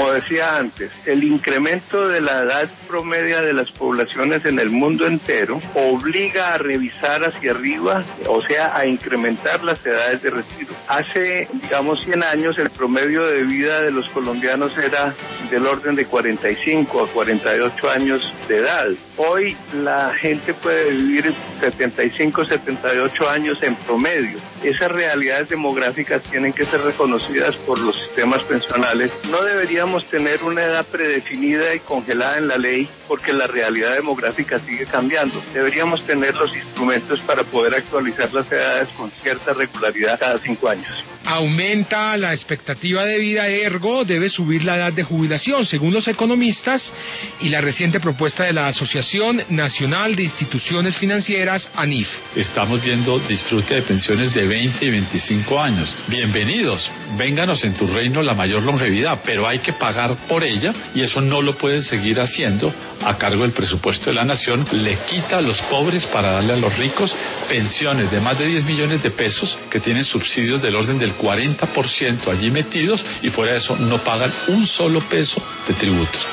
Como decía antes, el incremento de la edad promedia de las poblaciones en el mundo entero obliga a revisar hacia arriba, o sea, a incrementar las edades de retiro. Hace, 100 años el promedio de vida de los colombianos era del orden de 45 a 48 años de edad. Hoy la gente puede vivir 75, 78 años en promedio. Esas realidades demográficas tienen que ser reconocidas por los sistemas pensionales. No deberíamos tener una edad predefinida y congelada en la ley porque la realidad demográfica sigue cambiando. Deberíamos tener los instrumentos para poder actualizar las edades con cierta regularidad cada 5 años. Aumenta la expectativa de vida, ergo debe subir la edad de jubilación, según los economistas y la reciente propuesta de la Asociación Nacional de Instituciones Financieras, ANIF. Estamos viendo disfrute de pensiones de 20 y 25 años. Bienvenidos, vénganos en tu reino la mayor longevidad, pero hay que pagar por ella y eso no lo pueden seguir haciendo a cargo del presupuesto de la nación. Le quita a los pobres para darle a los ricos pensiones de más de 10 millones de pesos que tienen subsidios del orden del 40% allí metidos y fuera de eso no pagan un solo peso de tributos.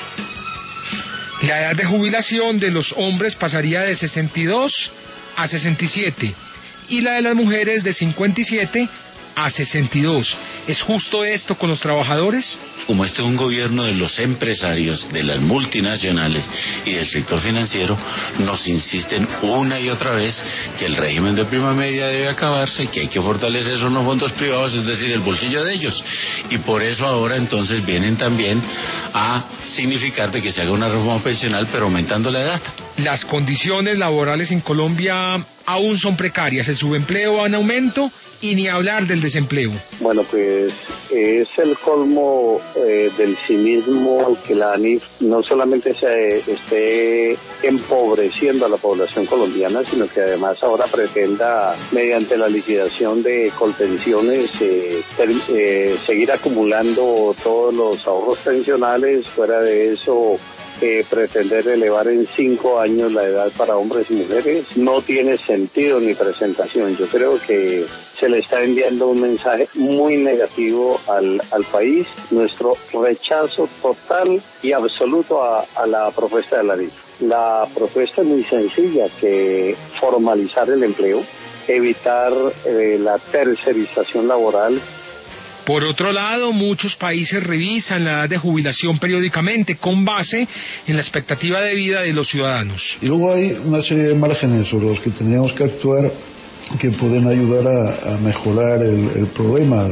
La edad de jubilación de los hombres pasaría de 62 a 67 y la de las mujeres de 57 a 62. ¿Es justo esto con los trabajadores? Como este es un gobierno de los empresarios, de las multinacionales y del sector financiero, nos insisten una y otra vez que el régimen de prima media debe acabarse y que hay que fortalecer esos no fondos privados, es decir, el bolsillo de ellos. Y por eso ahora entonces vienen también a significar de que se haga una reforma pensional, pero aumentando la edad. Las condiciones laborales en Colombia aún son precarias, el subempleo va en aumento y ni hablar del desempleo. Bueno, pues es el colmo del cinismo que la ANIF no solamente se esté empobreciendo a la población colombiana, sino que además ahora pretenda, mediante la liquidación de colpensiones, seguir acumulando todos los ahorros pensionales. Fuera de eso, pretender elevar en 5 años la edad para hombres y mujeres no tiene sentido ni presentación. Yo creo que se le está enviando un mensaje muy negativo al país. Nuestro rechazo total y absoluto a la propuesta de la ley. La propuesta es muy sencilla, que formalizar el empleo, evitar la tercerización laboral. Por otro lado, muchos países revisan la edad de jubilación periódicamente con base en la expectativa de vida de los ciudadanos. Y luego hay una serie de márgenes sobre los que tendríamos que actuar que pueden ayudar a mejorar el problema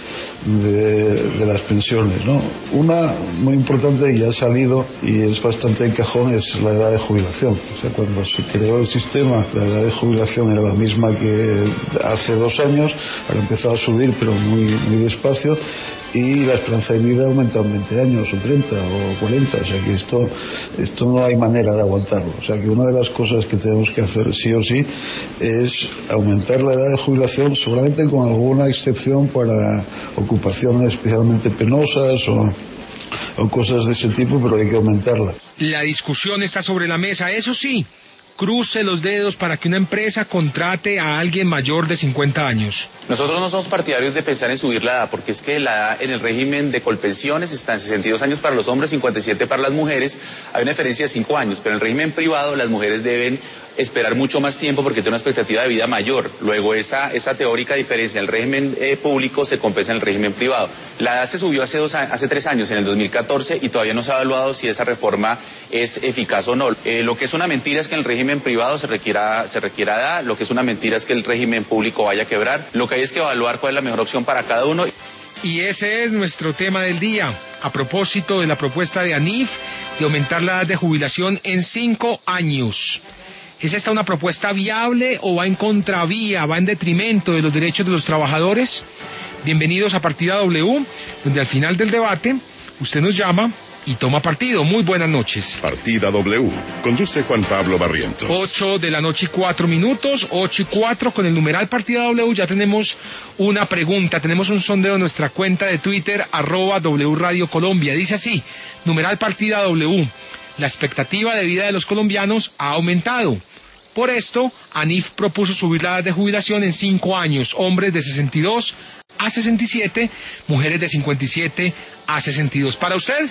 de las pensiones, ¿no? Una muy importante y ya ha salido y es bastante de cajón es la edad de jubilación. O sea, cuando se creó el sistema, la edad de jubilación era la misma que hace 2 años, ahora ha empezado a subir pero muy despacio, y la esperanza de vida ha aumentado en 20 años o 30 o 40, o sea que esto no hay manera de aguantarlo. O sea que una de las cosas que tenemos que hacer sí o sí es aumentar la edad de jubilación, seguramente con alguna excepción para ocupaciones especialmente penosas o cosas de ese tipo, pero hay que aumentarla. La discusión está sobre la mesa, eso sí, cruce los dedos para que una empresa contrate a alguien mayor de 50 años. Nosotros no somos partidarios de pensar en subir la edad, porque es que la edad en el régimen de Colpensiones está en 62 años para los hombres, 57 para las mujeres. Hay una diferencia de 5 años, pero en el régimen privado las mujeres deben esperar mucho más tiempo porque tiene una expectativa de vida mayor. Luego esa teórica diferencia en el régimen público se compensa en el régimen privado. La edad se subió hace 3 años, en el 2014, y todavía no se ha evaluado si esa reforma es eficaz o no. Lo que es una mentira es que en el régimen privado se requiera edad, lo que es una mentira es que el régimen público vaya a quebrar. Lo que hay es que evaluar cuál es la mejor opción para cada uno. Y ese es nuestro tema del día, a propósito de la propuesta de ANIF de aumentar la edad de jubilación en 5 años. ¿Es esta una propuesta viable o va en contravía, va en detrimento de los derechos de los trabajadores? Bienvenidos a Partida W, donde al final del debate usted nos llama y toma partido. Muy buenas noches. Partida W, conduce Juan Pablo Barrientos. 8 de la noche y 4 minutos, 8 y 4, con el numeral Partida W ya tenemos una pregunta, tenemos un sondeo en nuestra cuenta de Twitter, @W Radio Colombia. Dice así, numeral Partida W, la expectativa de vida de los colombianos ha aumentado. Por esto, ANIF propuso subir la edad de jubilación en 5 años, hombres de 62 a 67, mujeres de 57 a 62. Para usted,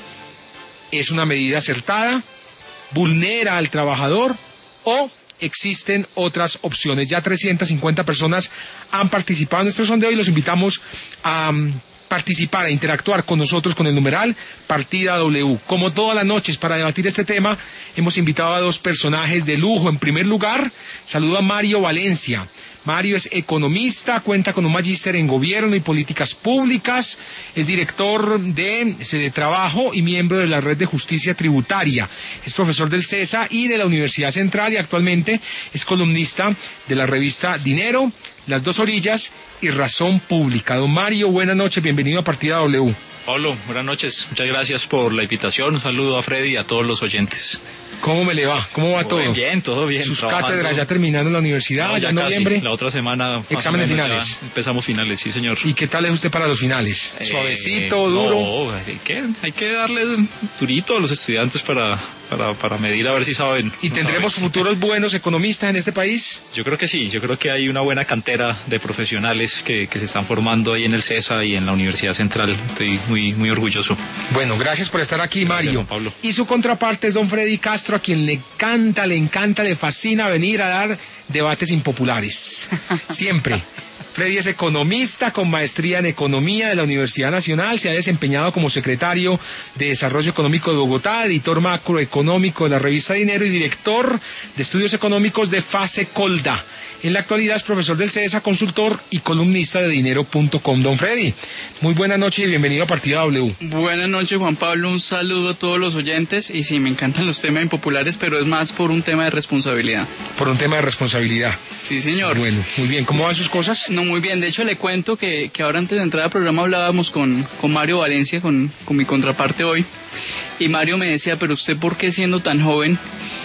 ¿es una medida acertada? ¿Vulnera al trabajador? ¿O existen otras opciones? Ya 350 personas han participado en nuestro sondeo y los invitamos a participar, a interactuar con nosotros con el numeral Partida W. Como todas las noches, para debatir este tema, hemos invitado a dos personajes de lujo. En primer lugar, saludo a Mario Valencia. Mario es economista, cuenta con un magíster en gobierno y políticas públicas, es director de Trabajo y miembro de la Red de Justicia Tributaria, es profesor del CESA y de la Universidad Central y actualmente es columnista de la revista Dinero, Las Dos Orillas y Razón Pública. Don Mario, buenas noches, bienvenido a Partida W. Pablo, buenas noches, muchas gracias por la invitación, un saludo a Freddy y a todos los oyentes. ¿Cómo me le va? ¿Cómo va todo? Bien, todo bien. ¿Sus cátedras ya terminando en la universidad, no, ya en noviembre? La otra semana. ¿Exámenes finales? Empezamos finales, sí señor. ¿Y qué tal es usted para los finales? ¿Suavecito, duro? No, hay que darle durito a los estudiantes para medir a ver si saben. ¿Y tendremos futuros buenos economistas en este país? Yo creo que sí, yo creo que hay una buena cantera de profesionales que se están formando ahí en el CESA y en la Universidad Central. Estoy muy orgulloso. Bueno, gracias por estar aquí, Mario. Gracias, don Pablo. Y su contraparte es don Freddy Castro, a quien le encanta, le fascina venir a dar debates impopulares. Siempre. Freddy es economista con maestría en Economía de la Universidad Nacional, se ha desempeñado como secretario de Desarrollo Económico de Bogotá, editor macroeconómico de la revista Dinero y director de estudios económicos de Fase Colda. En la actualidad es profesor del CESA, consultor y columnista de dinero.com. Don Freddy, muy buena noche y bienvenido a Partida W. Buenas noches, Juan Pablo, un saludo a todos los oyentes. Y sí, me encantan los temas impopulares, pero es más por un tema de responsabilidad. Por un tema de responsabilidad. Sí, señor. Bueno, muy bien. ¿Cómo van sus cosas? No, muy bien. De hecho, le cuento que ahora antes de entrar al programa hablábamos con Mario Valencia, con mi contraparte hoy. Y Mario me decía, pero usted, ¿por qué siendo tan joven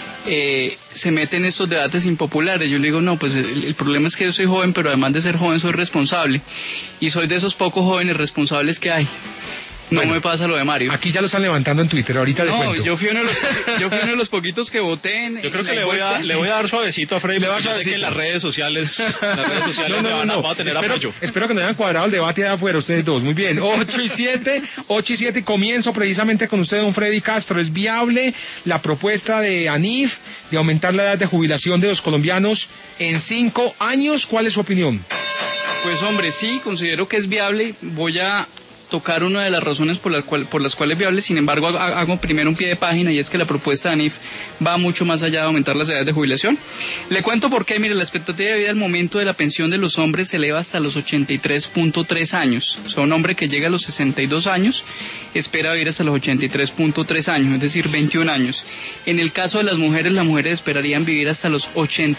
se mete en estos debates impopulares? Yo le digo, no, pues el problema es que yo soy joven, pero además de ser joven soy responsable. Y soy de esos pocos jóvenes responsables que hay. No me pasa lo de Mario. Aquí ya lo están levantando en Twitter, ahorita le cuento. Yo fui uno de los poquitos que voté en. Yo creo que le voy a dar suavecito a Freddy, porque yo sé que en las redes sociales no. Va a tener apoyo. Espero que no hayan cuadrado el debate de afuera ustedes dos. Muy bien, 8 y 7, y comienzo precisamente con usted, don Freddy Castro. ¿Es viable la propuesta de ANIF de aumentar la edad de jubilación de los colombianos en 5 años? ¿Cuál es su opinión? Pues hombre, sí, considero que es viable. Voy a tocar una de las razones por las cuales es viable. Sin embargo, hago primero un pie de página, y es que la propuesta de ANIF va mucho más allá de aumentar las edades de jubilación. Le cuento por qué. Mire, la expectativa de vida al momento de la pensión de los hombres se eleva hasta los 83.3 años. O sea, un hombre que llega a los 62 años espera vivir hasta los 83.3 años, es decir, 21 años. En el caso de las mujeres esperarían vivir hasta los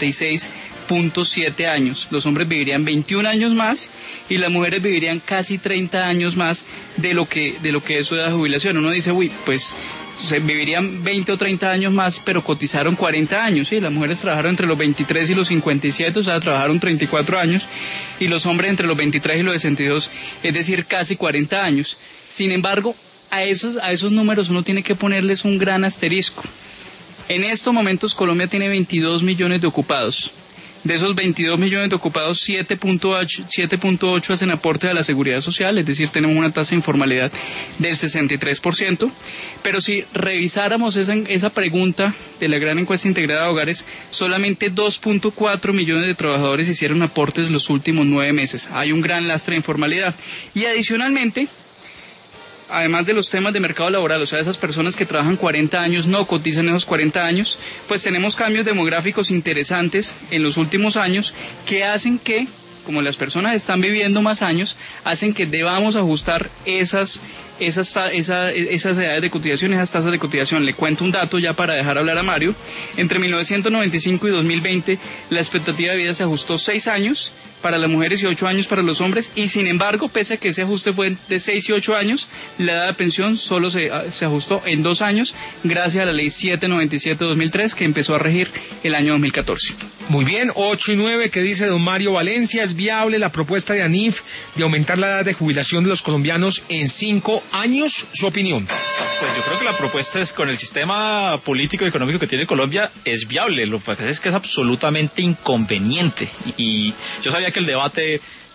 86.7 años. Los hombres vivirían 21 años más y las mujeres vivirían casi 30 años más de lo que es su edad de jubilación. Uno dice, pues se vivirían 20 o 30 años más, pero cotizaron 40 años, ¿sí? Las mujeres trabajaron entre los 23 y los 57, o sea, trabajaron 34 años, y los hombres entre los 23 y los 62, es decir, casi 40 años. Sin embargo, a esos números uno tiene que ponerles un gran asterisco. En estos momentos Colombia tiene 22 millones de ocupados. De esos 22 millones de ocupados, 7.8 hacen aporte a la seguridad social, es decir, tenemos una tasa de informalidad del 63%. Pero si revisáramos esa pregunta de la gran encuesta integrada de hogares, solamente 2.4 millones de trabajadores hicieron aportes los últimos 9 meses. Hay un gran lastre de informalidad. Y adicionalmente, además de los temas de mercado laboral, o sea, esas personas que trabajan 40 años no cotizan esos 40 años, pues tenemos cambios demográficos interesantes en los últimos años que hacen que, como las personas están viviendo más años, hacen que debamos ajustar esas edades de cotización, esas tasas de cotización. Le cuento un dato ya para dejar hablar a Mario. Entre 1995 y 2020, la expectativa de vida se ajustó 6 años para las mujeres y 8 años para los hombres, y sin embargo, pese a que ese ajuste fue de 6 y 8 años, la edad de pensión solo se ajustó en 2 años, gracias a la ley 797-2003, que empezó a regir el año 2014. Muy bien, 8 y 9, ¿qué dice don Mario Valencia? ¿Es viable la propuesta de ANIF de aumentar la edad de jubilación de los colombianos en 5 años? ¿Su opinión? Pues yo creo que la propuesta es, con el sistema político y económico que tiene Colombia, es viable. Lo que pasa es que es absolutamente inconveniente. Y yo sabía que el debate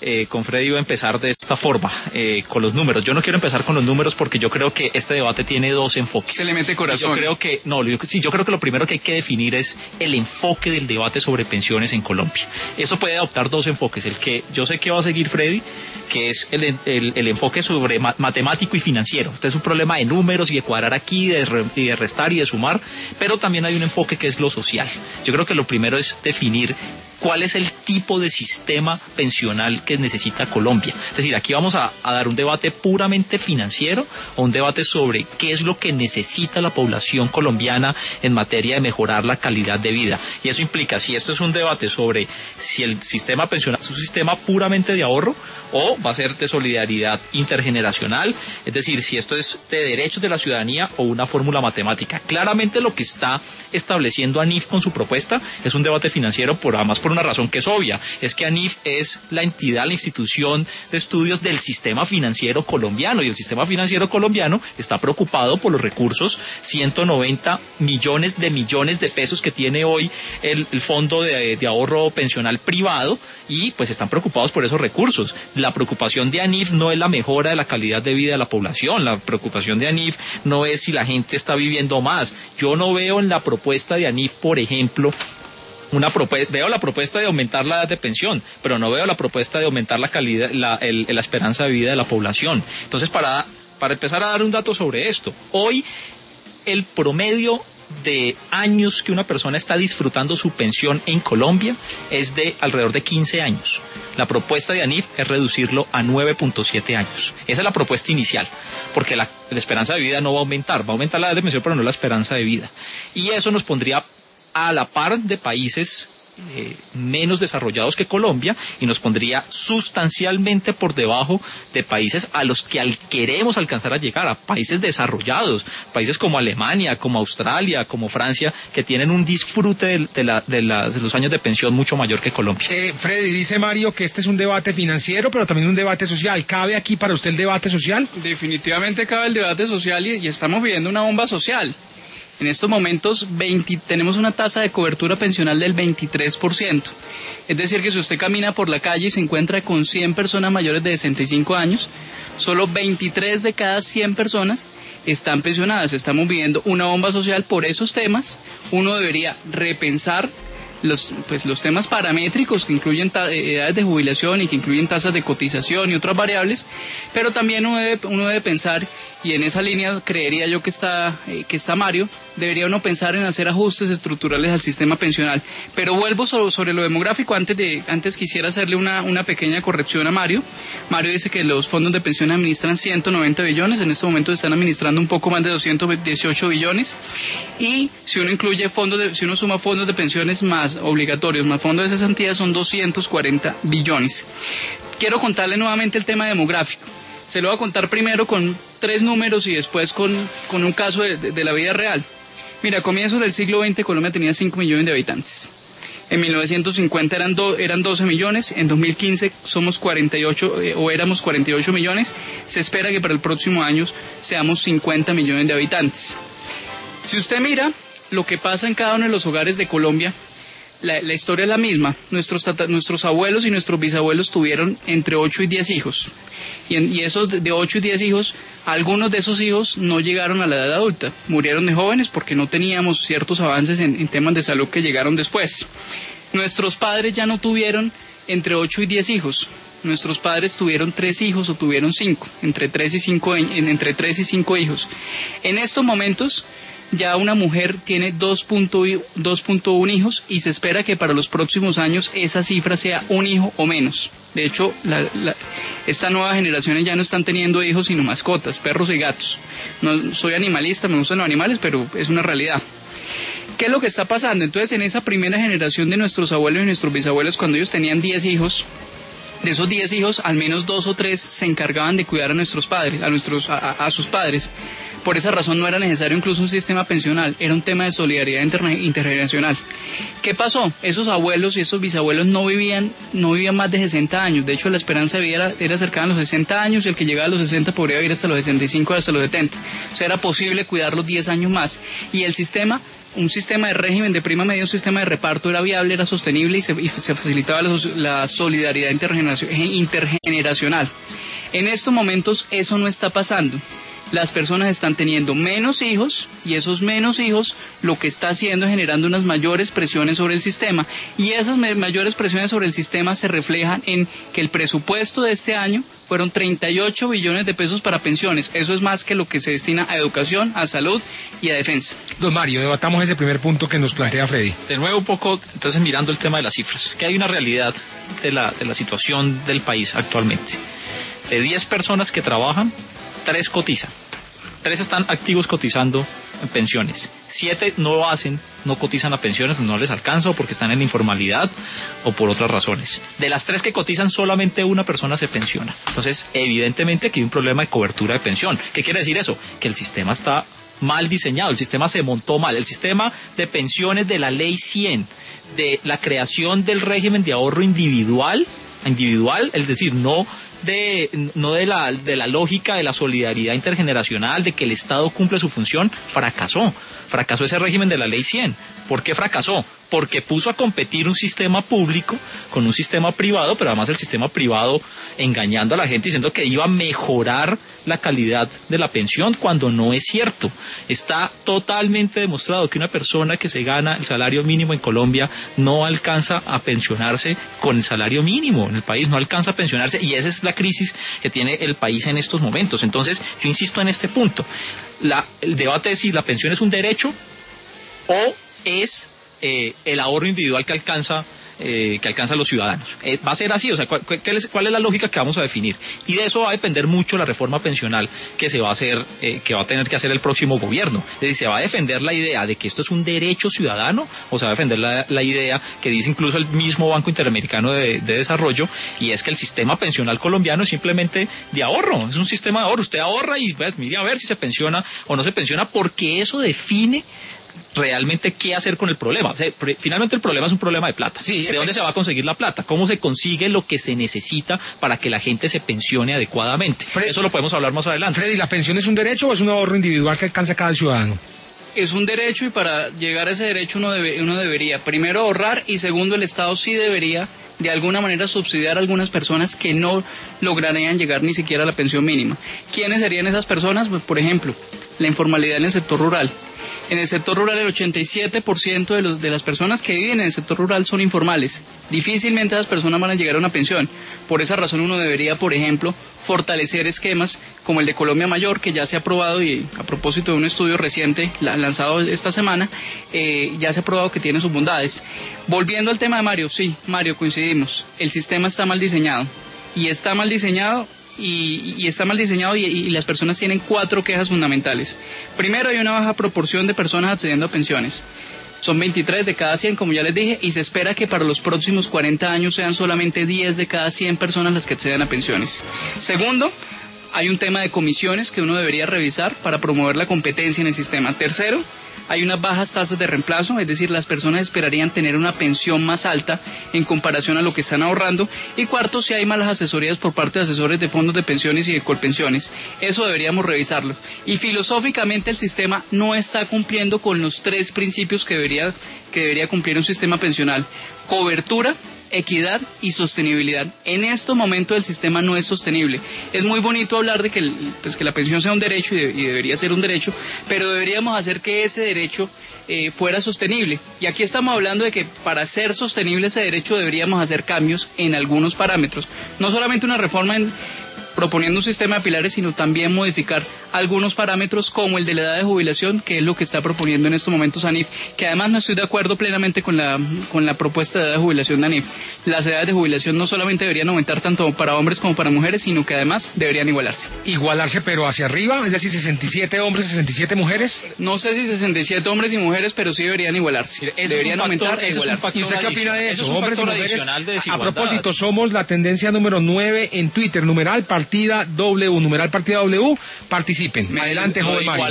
con Freddy iba a empezar de esta forma, con los números. Yo no quiero empezar con los números porque yo creo que este debate tiene dos enfoques. Se le mete corazón. Yo creo que lo primero que hay que definir es el enfoque del debate sobre pensiones en Colombia. Eso puede adoptar dos enfoques. El que yo sé que va a seguir Freddy, que es el enfoque sobre matemático y financiero. Este es un problema de números y de cuadrar aquí, de restar y de sumar, pero también hay un enfoque que es lo social. Yo creo que lo primero es definir cuál es el tipo de sistema pensional que necesita Colombia. Es decir, aquí vamos a dar un debate puramente financiero o un debate sobre qué es lo que necesita la población colombiana en materia de mejorar la calidad de vida. Y eso implica, si esto es un debate sobre si el sistema pensional es un sistema puramente de ahorro o va a ser de solidaridad intergeneracional, es decir, si esto es de derechos de la ciudadanía o una fórmula matemática. Claramente lo que está estableciendo ANIF con su propuesta es un debate financiero, además por una razón que es obvia, es que ANIF es la entidad, la institución de estudios del sistema financiero colombiano, y el sistema financiero colombiano está preocupado por los recursos, 190 millones de pesos que tiene hoy el fondo de ahorro pensional privado, y pues están preocupados por esos recursos. La preocupación de ANIF no es la mejora de la calidad de vida de la población, la preocupación de ANIF no es si la gente está viviendo más. Yo no veo en la propuesta de ANIF, por ejemplo, veo la propuesta de aumentar la edad de pensión, pero no veo la propuesta de aumentar la calidad, la esperanza de vida de la población. Entonces, para empezar a dar un dato sobre esto, hoy el promedio de años que una persona está disfrutando su pensión en Colombia es de alrededor de 15 años. La propuesta de ANIF es reducirlo a 9.7 años. Esa es la propuesta inicial, porque la esperanza de vida no va a aumentar la edad de pensión, pero no la esperanza de vida. Y eso nos pondría a la par de países menos desarrollados que Colombia, y nos pondría sustancialmente por debajo de países a los que queremos alcanzar a llegar, a países desarrollados, países como Alemania, como Australia, como Francia, que tienen un disfrute de los años de pensión mucho mayor que Colombia. Freddy, dice Mario que este es un debate financiero, pero también un debate social. ¿Cabe aquí para usted el debate social? Definitivamente cabe el debate social, y estamos viviendo una bomba social. En estos momentos tenemos una tasa de cobertura pensional del 23%. Es decir, que si usted camina por la calle y se encuentra con 100 personas mayores de 65 años, solo 23 de cada 100 personas están pensionadas. Estamos viviendo una bomba social por esos temas. Uno debería repensar los temas paramétricos que incluyen edades de jubilación y que incluyen tasas de cotización y otras variables, pero también uno debe pensar, y en esa línea creería yo que está Mario, debería uno pensar en hacer ajustes estructurales al sistema pensional. Pero vuelvo sobre lo demográfico. Antes quisiera hacerle una pequeña corrección a Mario. Mario dice que los fondos de pensión administran 190 billones, en este momento están administrando un poco más de 218 billones, y si uno suma fondos de pensiones más obligatorios más fondos de cesantía, son 240 billones. Quiero contarle nuevamente el tema demográfico. Se lo voy a contar primero con 3 números y después con un caso de la vida real. Mira, a comienzos del siglo XX Colombia tenía 5 millones de habitantes. En 1950 eran 12 millones, en 2015 éramos 48 millones, se espera que para el próximo año seamos 50 millones de habitantes. Si usted mira lo que pasa en cada uno de los hogares de Colombia, la historia es la misma. Nuestros abuelos y nuestros bisabuelos tuvieron entre 8 y 10 hijos. Y esos de 8 y 10 hijos, algunos de esos hijos no llegaron a la edad adulta. Murieron de jóvenes porque no teníamos ciertos avances en temas de salud que llegaron después. Nuestros padres ya no tuvieron entre 8 y 10 hijos. Nuestros padres tuvieron 3 hijos o tuvieron 5, entre 3 y 5 hijos. En estos momentos ya una mujer tiene 2.1 hijos, y se espera que para los próximos años esa cifra sea 1 hijo o menos. De hecho, estas nuevas generaciones ya no están teniendo hijos sino mascotas, perros y gatos. No soy animalista, me gustan los animales, pero es una realidad. ¿Qué es lo que está pasando? Entonces, en esa primera generación de nuestros abuelos y nuestros bisabuelos, cuando ellos tenían 10 hijos, de esos 10 hijos, al menos 2 o 3 se encargaban de cuidar a nuestros padres, a sus padres. Por esa razón no era necesario incluso un sistema pensional, era un tema de solidaridad intergeneracional. ¿Qué pasó? Esos abuelos y esos bisabuelos no vivían más de 60 años. De hecho, la esperanza de vida era cercana a los 60 años, y el que llegaba a los 60 podría vivir hasta los 65, hasta los 70. O sea, era posible cuidarlos 10 años más. Y el sistema un sistema de régimen de prima media, un sistema de reparto era viable, era sostenible y se facilitaba la solidaridad intergeneracional. En estos momentos eso no está pasando. Las personas están teniendo menos hijos y esos menos hijos lo que está haciendo es generando unas mayores presiones sobre el sistema, y esas mayores presiones sobre el sistema se reflejan en que el presupuesto de este año fueron 38 billones de pesos para pensiones. Eso es más que lo que se destina a educación, a salud y a defensa. Don Mario, debatamos ese primer punto que nos plantea Freddy. De nuevo un poco, entonces, mirando el tema de las cifras, que hay una realidad de la situación del país actualmente. De 10 personas que trabajan, 3 cotizan. 3 están activos cotizando en pensiones. 7 no lo hacen, no cotizan a pensiones, no les alcanza, o porque están en la informalidad o por otras razones. De las 3 que cotizan, solamente una persona se pensiona. Entonces, evidentemente que hay un problema de cobertura de pensión. ¿Qué quiere decir eso? Que el sistema está mal diseñado, el sistema se montó mal. El sistema de pensiones de la Ley 100, de la creación del régimen de ahorro individual, es decir, no de la lógica de la solidaridad intergeneracional, de que el Estado cumple su función, fracasó ese régimen de la Ley 100. ¿Por qué fracasó? Porque puso a competir un sistema público con un sistema privado, pero además el sistema privado engañando a la gente diciendo que iba a mejorar la calidad de la pensión, cuando no es cierto. Está totalmente demostrado que una persona que se gana el salario mínimo en Colombia no alcanza a pensionarse con el salario mínimo en el país, no alcanza a pensionarse, y esa es la crisis que tiene el país en estos momentos. Entonces, yo insisto en este punto. El debate es si la pensión es un derecho o es el ahorro individual que alcanza a los ciudadanos. Va a ser así, o sea, ¿cuál es la lógica que vamos a definir? Y de eso va a depender mucho la reforma pensional que se va a hacer, que va a tener que hacer el próximo gobierno. Es decir, ¿se va a defender la idea de que esto es un derecho ciudadano, o se va a defender la idea que dice incluso el mismo Banco Interamericano de Desarrollo, y es que el sistema pensional colombiano es simplemente de ahorro, es un sistema de ahorro? Usted ahorra y pues, mire a ver si se pensiona o no se pensiona, porque eso define realmente qué hacer con el problema. O sea, finalmente el problema es un problema de plata. Sí, ¿de dónde se va a conseguir la plata? ¿Cómo se consigue lo que se necesita para que la gente se pensione adecuadamente? Eso lo podemos hablar más adelante. Freddy, ¿la pensión es un derecho o es un ahorro individual que alcanza cada ciudadano? Es un derecho, y para llegar a ese derecho uno debería primero ahorrar, y segundo, el Estado sí debería de alguna manera subsidiar a algunas personas que no lograrían llegar ni siquiera a la pensión mínima. ¿Quiénes serían esas personas? Pues, por ejemplo, la informalidad en el sector rural. En el sector rural el 87% de las personas que viven en el sector rural son informales. Difícilmente esas personas van a llegar a una pensión. Por esa razón uno debería, por ejemplo, fortalecer esquemas como el de Colombia Mayor, que ya se ha aprobado, y a propósito de un estudio reciente lanzado esta semana, ya se ha probado que tiene sus bondades. Volviendo al tema de Mario, sí, Mario, coincidimos. El sistema está mal diseñado. Y está mal diseñado. Y está mal diseñado, y las personas tienen 4 quejas fundamentales. Primero, hay una baja proporción de personas accediendo a pensiones. Son 23 de cada 100, como ya les dije, y se espera que para los próximos 40 años sean solamente 10 de cada 100 personas las que accedan a pensiones. Segundo, hay un tema de comisiones que uno debería revisar para promover la competencia en el sistema. Tercero, hay unas bajas tasas de reemplazo, es decir, las personas esperarían tener una pensión más alta en comparación a lo que están ahorrando. Y cuarto, si hay malas asesorías por parte de asesores de fondos de pensiones y de colpensiones. Eso deberíamos revisarlo. Y filosóficamente el sistema no está cumpliendo con los 3 principios que debería cumplir un sistema pensional: cobertura, equidad y sostenibilidad. En estos momentos el sistema no es sostenible. Es muy bonito hablar de que la pensión sea un derecho, y debería ser un derecho, pero deberíamos hacer que ese derecho fuera sostenible. Y aquí estamos hablando de que para ser sostenible ese derecho deberíamos hacer cambios en algunos parámetros. No solamente una reforma proponiendo un sistema de pilares, sino también modificar algunos parámetros como el de la edad de jubilación, que es lo que está proponiendo en estos momentos ANIF, que además no estoy de acuerdo plenamente con la propuesta de edad de jubilación de ANIF. Las edades de jubilación no solamente deberían aumentar tanto para hombres como para mujeres, sino que además deberían igualarse. ¿Igualarse pero hacia arriba? Es decir, 67 hombres, 67 mujeres. No sé si 67 hombres y mujeres, pero sí deberían igualarse. Deberían aumentar e igualarse. ¿Y usted qué opina de eso? Hombres y mujeres. A propósito, somos la tendencia número 9 en Twitter, numeral partida W, participen. Adelante, joven Mario.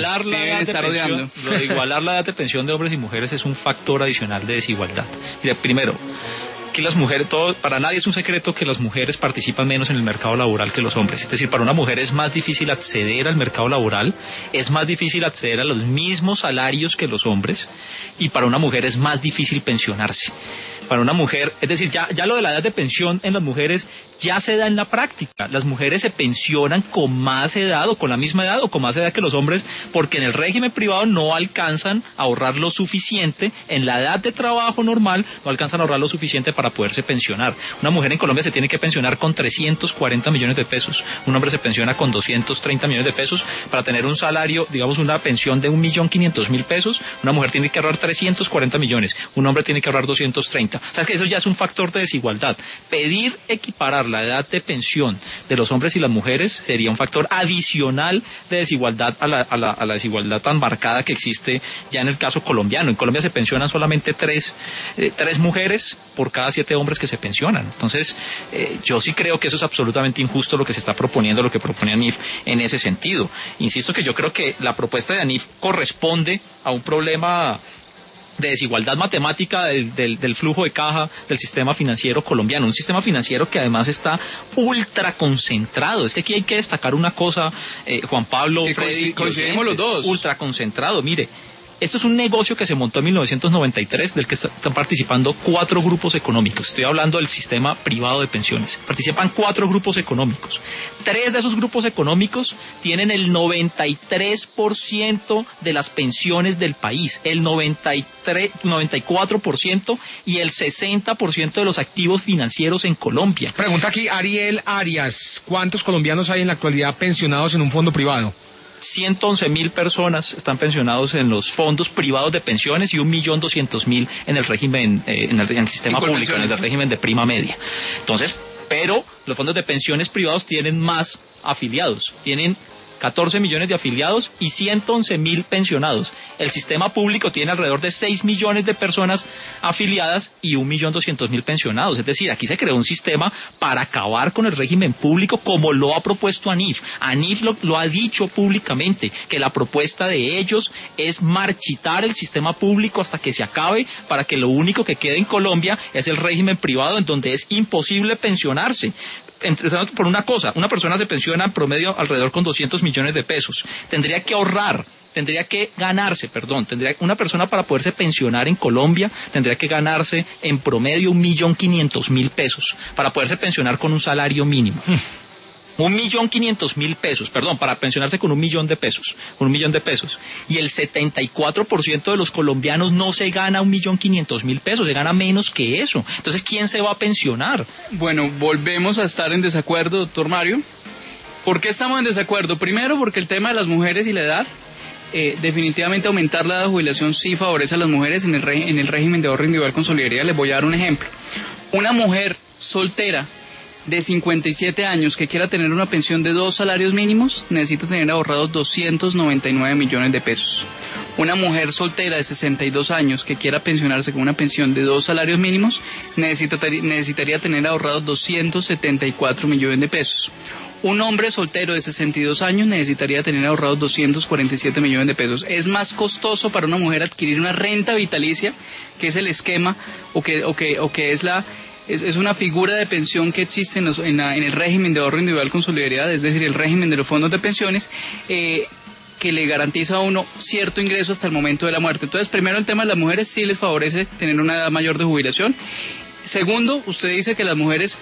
Lo de igualar la edad de pensión de hombres y mujeres es un factor adicional de desigualdad. Mira, primero, aquí las mujeres, para nadie es un secreto que las mujeres participan menos en el mercado laboral que los hombres. Es decir, para una mujer es más difícil acceder al mercado laboral, es más difícil acceder a los mismos salarios que los hombres, y para una mujer es más difícil pensionarse. Para una mujer, es decir, ya lo de la edad de pensión en las mujeres ya se da en la práctica. Las mujeres se pensionan con más edad o con la misma edad o con más edad que los hombres, porque en el régimen privado no alcanzan a ahorrar lo suficiente, en la edad de trabajo normal no alcanzan a ahorrar lo suficiente para poderse pensionar. Una mujer en Colombia se tiene que pensionar con 340 millones de pesos, un hombre se pensiona con 230 millones de pesos. Para tener un salario, digamos una pensión de 1.500.000 pesos, una mujer tiene que ahorrar 340 millones, un hombre tiene que ahorrar 230. O sea, es que eso ya es un factor de desigualdad. Pedir equiparar la edad de pensión de los hombres y las mujeres sería un factor adicional de desigualdad a la desigualdad tan marcada que existe ya en el caso colombiano. En Colombia se pensionan solamente tres mujeres por cada 7 hombres que se pensionan. Entonces, yo sí creo que eso es absolutamente injusto lo que se está proponiendo, lo que propone ANIF en ese sentido. Insisto que yo creo que la propuesta de ANIF corresponde a un problema de desigualdad matemática del flujo de caja del sistema financiero colombiano, un sistema financiero que además está ultra concentrado. Es que aquí hay que destacar una cosa, Juan Pablo, Freddy, coincidimos los dos. Ultra concentrado, mire. Esto es un negocio que se montó en 1993, del que están participando 4 grupos económicos. Estoy hablando del sistema privado de pensiones. Participan 4 grupos económicos. 3 de esos grupos económicos tienen el 93% de las pensiones del país, el 94% y el 60% de los activos financieros en Colombia. Pregunta aquí Ariel Arias, ¿cuántos colombianos hay en la actualidad pensionados en un fondo privado? 111.000 personas están pensionados en los fondos privados de pensiones y 1.200.000 en el régimen, en el sistema público, en el régimen de prima media. Entonces, pero los fondos de pensiones privados tienen más afiliados, tienen 14 millones de afiliados y 111.000 pensionados. El sistema público tiene alrededor de 6 millones de personas afiliadas y 1.200.000 pensionados. Es decir, aquí se creó un sistema para acabar con el régimen público como lo ha propuesto ANIF. ANIF lo ha dicho públicamente, que la propuesta de ellos es marchitar el sistema público hasta que se acabe, para que lo único que quede en Colombia es el régimen privado, en donde es imposible pensionarse. Por una cosa, una persona se pensiona en promedio alrededor con 200 millones de pesos. Tendría que ganarse, una persona para poderse pensionar en Colombia tendría que ganarse en promedio 1.500.000 pesos para poderse pensionar con un salario mínimo. 1.500.000 pesos, para pensionarse con 1 millón de pesos, y el 74% de los colombianos no se gana 1.500.000 pesos, se gana menos que eso. Entonces, ¿quién se va a pensionar? Bueno, volvemos a estar en desacuerdo, doctor Mario. ¿Por qué estamos en desacuerdo? Primero, porque el tema de las mujeres y la edad, definitivamente aumentar la edad de jubilación sí favorece a las mujeres en el régimen de ahorro individual con solidaridad. Les voy a dar un ejemplo. Una mujer soltera de 57 años que quiera tener una pensión de 2 salarios mínimos necesita tener ahorrados 299 millones de pesos. Una mujer soltera de 62 años que quiera pensionarse con una pensión de 2 salarios mínimos necesitaría tener ahorrados 274 millones de pesos. Un hombre soltero de 62 años necesitaría tener ahorrados 247 millones de pesos. Es más costoso para una mujer adquirir una renta vitalicia, que es el esquema o que es una figura de pensión que existe en el régimen de ahorro individual con solidaridad, es decir, el régimen de los fondos de pensiones, que le garantiza a uno cierto ingreso hasta el momento de la muerte. Entonces, primero, el tema de las mujeres sí les favorece tener una edad mayor de jubilación. Segundo, usted dice que las mujeres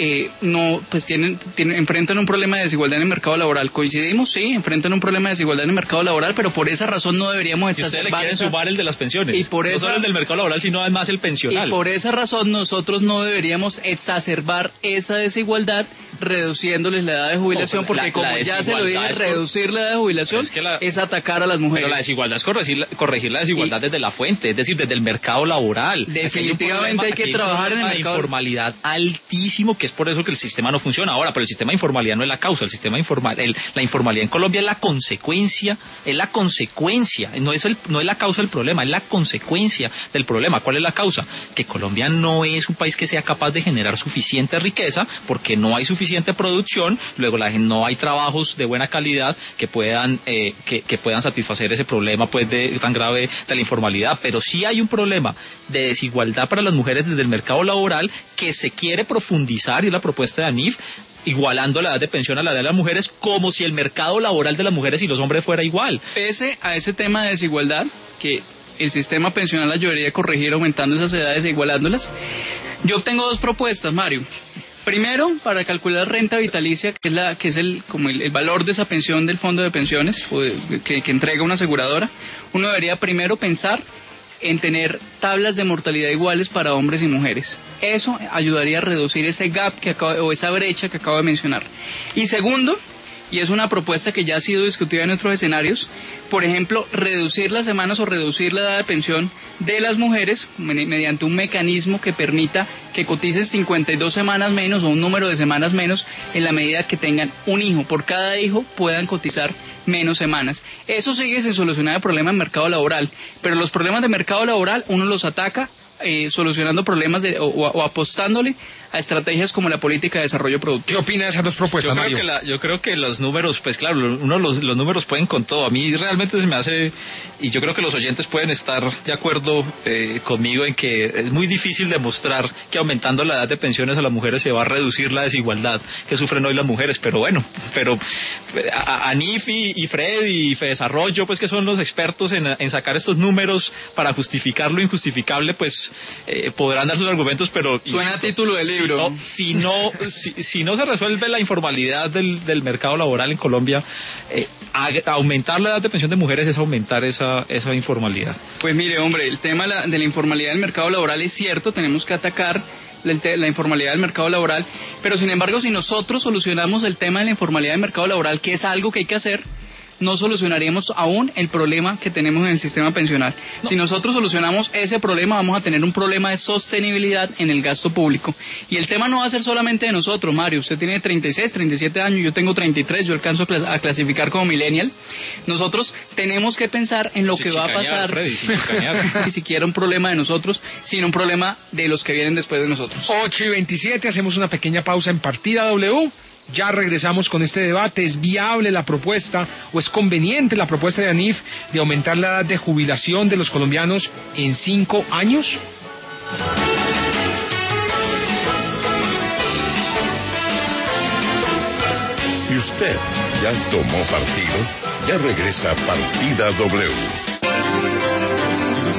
enfrentan un problema de desigualdad en el mercado laboral. ¿Coincidimos? Sí, enfrentan un problema de desigualdad en el mercado laboral, pero por esa razón no deberíamos exacerbar. Y usted le quiere sumar el de las pensiones. Y por no solo el del mercado laboral, sino además el pensional. Y por esa razón nosotros no deberíamos exacerbar esa desigualdad reduciéndoles la edad de jubilación, porque como ya se lo dije, reducir la edad de jubilación es atacar a las mujeres. Pero la desigualdad es corregir la desigualdad desde la fuente, es decir, desde el mercado laboral. Definitivamente hay que trabajar en el mercado. Informalidad altísimo, que es por eso que el sistema no funciona. Ahora, pero el sistema de informalidad no es la causa. El sistema la informalidad en Colombia es la consecuencia, no es la causa del problema, es la consecuencia del problema. ¿Cuál es la causa? Que Colombia no es un país que sea capaz de generar suficiente riqueza, porque no hay suficiente producción, luego no hay trabajos de buena calidad que puedan satisfacer ese problema tan grave de la informalidad. Pero sí hay un problema de desigualdad para las mujeres desde el mercado laboral que se quiere profundizar, y es la propuesta de ANIF, igualando la edad de pensión a la edad de las mujeres, como si el mercado laboral de las mujeres y los hombres fuera igual. Pese a ese tema de desigualdad, que el sistema pensional ayudaría a corregir aumentando esas edades e igualándolas, yo tengo dos propuestas, Mario. Primero, para calcular renta vitalicia, que es el valor de esa pensión del fondo de pensiones que entrega una aseguradora, uno debería primero pensar en tener tablas de mortalidad iguales para hombres y mujeres. Eso ayudaría a reducir ese gap o esa brecha que acabo de mencionar. Y segundo, y es una propuesta que ya ha sido discutida en nuestros escenarios, por ejemplo, reducir las semanas o reducir la edad de pensión de las mujeres mediante un mecanismo que permita que coticen 52 semanas menos o un número de semanas menos en la medida que tengan un hijo. Por cada hijo puedan cotizar menos semanas. Eso sigue sin solucionar el problema del mercado laboral, pero los problemas de mercado laboral uno los ataca solucionando problemas o apostándole a estrategias como la política de desarrollo productivo. ¿Qué opina de esas dos propuestas, Mario? Yo creo que los números, pues claro, los números pueden con todo. A mí realmente se me hace, y yo creo que los oyentes pueden estar de acuerdo conmigo en que es muy difícil demostrar que aumentando la edad de pensiones a las mujeres se va a reducir la desigualdad que sufren hoy las mujeres, pero bueno, ANIF y Fred y Fedesarrollo, pues que son los expertos en sacar estos números para justificar lo injustificable, pues podrán dar sus argumentos, pero suena a título de libro. Si no se resuelve la informalidad del mercado laboral en Colombia, aumentar la edad de pensión de mujeres es aumentar esa informalidad. Pues mire, hombre, el tema de la informalidad del mercado laboral es cierto, tenemos que atacar la informalidad del mercado laboral, pero sin embargo, si nosotros solucionamos el tema de la informalidad del mercado laboral, que es algo que hay que hacer, no solucionaríamos aún el problema que tenemos en el sistema pensional. No. Si nosotros solucionamos ese problema, vamos a tener un problema de sostenibilidad en el gasto público. Y el tema no va a ser solamente de nosotros, Mario. Usted tiene 36, 37 años, yo tengo 33, yo alcanzo a clasificar como millennial. Nosotros tenemos que pensar en lo que va a pasar. Freddy, ni siquiera un problema de nosotros, sino un problema de los que vienen después de nosotros. 8:27, hacemos una pequeña pausa en Partida W. Ya regresamos con este debate. ¿Es viable la propuesta o es conveniente la propuesta de ANIF de aumentar la edad de jubilación de los colombianos en 5 años? ¿Y usted ya tomó partido? Ya regresa Partida W.